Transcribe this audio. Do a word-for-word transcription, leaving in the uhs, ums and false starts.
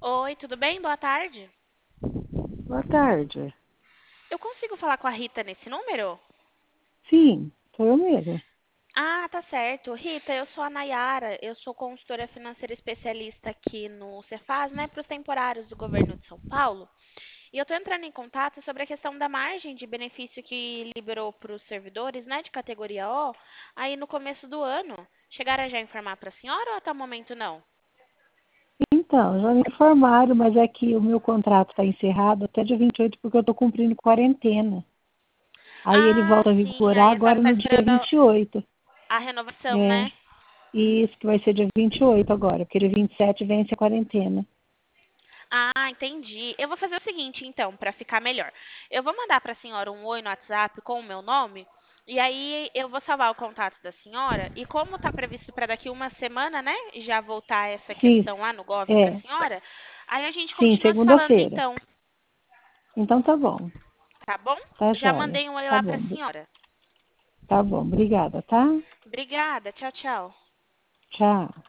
Oi, tudo bem? Boa tarde. Boa tarde. Eu consigo falar com a Rita nesse número? Sim, sou eu mesma. Ah, tá certo. Rita, eu sou a Nayara, eu sou consultora financeira especialista aqui no Cefaz, né, para os temporários do governo de São Paulo. E eu estou entrando em contato sobre a questão da margem de benefício que liberou para os servidores, né, de categoria O, aí no começo do ano. Chegaram já a informar para a senhora ou até o momento não? Então, já me informaram, mas é que o meu contrato está encerrado até dia vinte e oito porque eu estou cumprindo quarentena. Aí ele Ah, volta a sim, vigorar aí a senhora agora está no dia esperando vinte e oito. a renovação, É, né? e isso que vai ser dia vinte e oito agora, porque dia vinte e sete vence a quarentena. Ah, entendi. Eu vou fazer o seguinte, então, para ficar melhor. Eu vou mandar para a senhora um oi no WhatsApp com o meu nome, e aí eu vou salvar o contato da senhora. E como está previsto para daqui uma semana, né, já voltar essa Sim, questão lá no Gov para a é, senhora, aí a gente sim, continua se falando segunda-feira. então, Então tá bom, tá bom? tá Já joia. mandei um oi Tá lá para bom, a senhora. tá bom, obrigada, tá? Obrigada, tchau, tchau. Tchau.